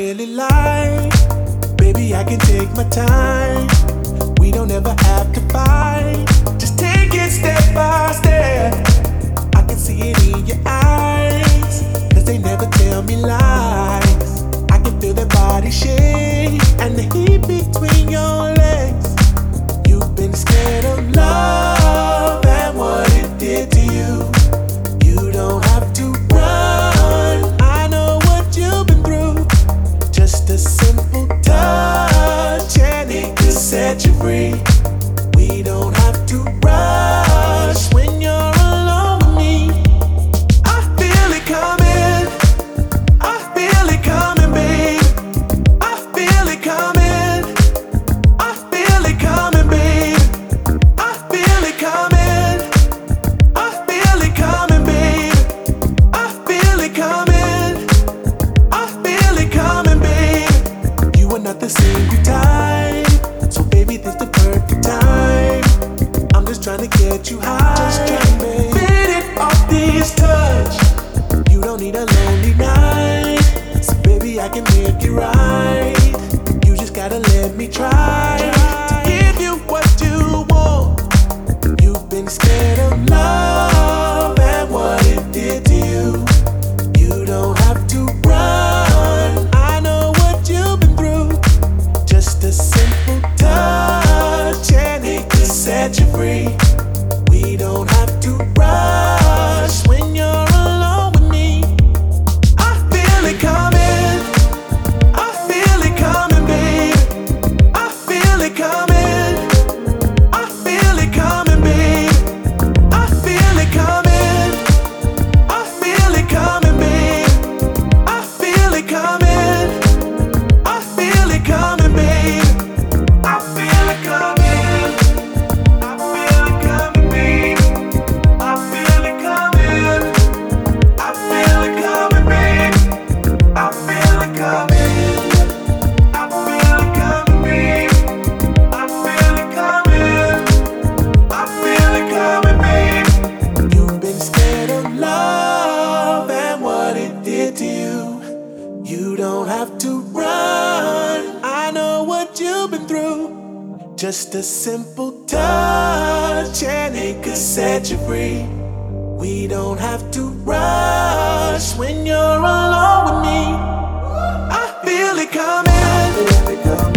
really like. Baby, I can take my time. We don't ever have to fight. Just take it step by step. I can see it in your eyes, 'cause they never tell me lies. I can feel their body shake and the heat between your legs. You've been scared of love and what it did to you. You don't have to run. I know what you've been through. Just a simple touch and it could set you free. We don't have to rush when you're alone with me. I feel it coming. I feel it coming, babe. I feel it coming. I feel it coming, babe. I feel it coming. I feel it coming, babe. I feel it coming. I feel it coming, babe. You are not the single type, so baby, this the perfect time. I'm just trying to get you high. Just trying to beat it off this touch. You don't need a lonely night, so baby, I can make it right. You just gotta let me try to give you what you want. You've been scared of love and what it did to you. You don't have to run. I know what you've been through. Just a simple touch and it could set you free. We don't have to rush when you're alone with me. I feel it coming. I feel it coming, babe. I feel it coming. I feel it coming, babe. I feel it coming. I feel it coming, babe. I feel it coming. I feel it coming, babe. I feel it coming. I feel it coming, babe. I feel it coming. I feel it coming, babe. I feel it coming. I feel it coming, babe. I feel it coming. I feel it coming, babe. You've been scared of love and what it did to you. You don't have to run. I know what you've been through. Just a simple touch and it could set you free. We don't have to rush when you're alone with me. I feel it coming.